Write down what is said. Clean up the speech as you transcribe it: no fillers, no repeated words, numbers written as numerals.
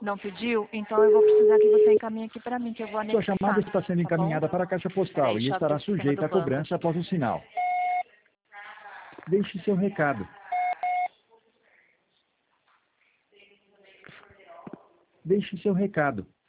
Não pediu? Então eu vou precisar que você encaminhe aqui para mim, que eu vou Sua anexar. chamada está sendo encaminhada para a caixa postal Peraí, e deixa eu abrir estará o sistema sujeita do à banco cobrança aqui. após o sinal. Deixe seu recado. Deixe seu recado.